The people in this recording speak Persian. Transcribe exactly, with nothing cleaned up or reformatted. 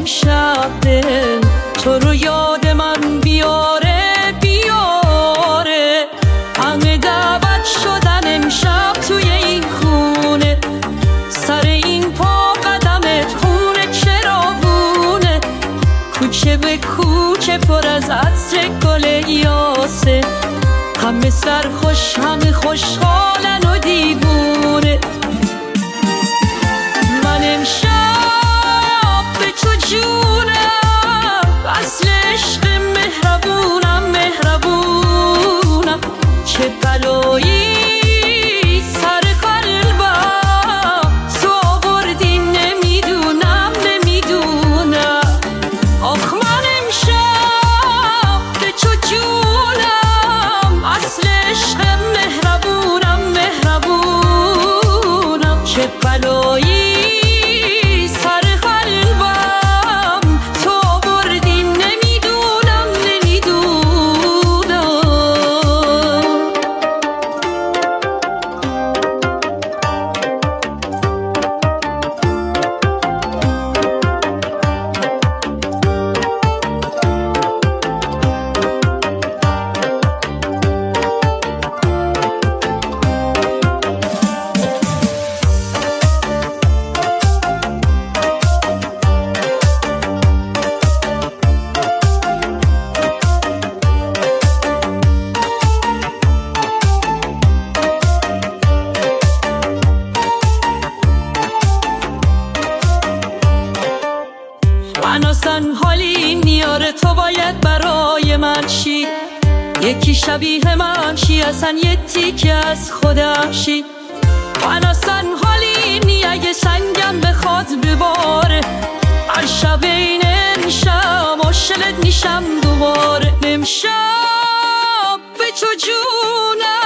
امشب دل تو رو یاد من بیاره بیاره. همه دعوت شدن امشب توی این خونه، سر این پا قدمت خونه چراغونه. کوچه به کوچه پر از عطر گل یاسه، همه سرخوش همه خوشحالن و دیوونه. من امشب به تو جونم، اصل عشق مهربونم مهربونم. چه بلایی سر قلبم تو آوردی نمیدونم نمیدونم. آخ من امشب به تو جونم، اصل عشق مهربونم مهربونم. چه بلایی سر قلبم تو آوردی نمیدونم نمیدونم. من اصلا حالی نیاره تو باید برای من شی، یکی شبیه من شی، اصلا یه تیکه از خودم شی. من اصلا حالی نی اگه سنگم بخواد بباره، هر شب این امشب عاشقت میشم دوباره. امشب به تو جونم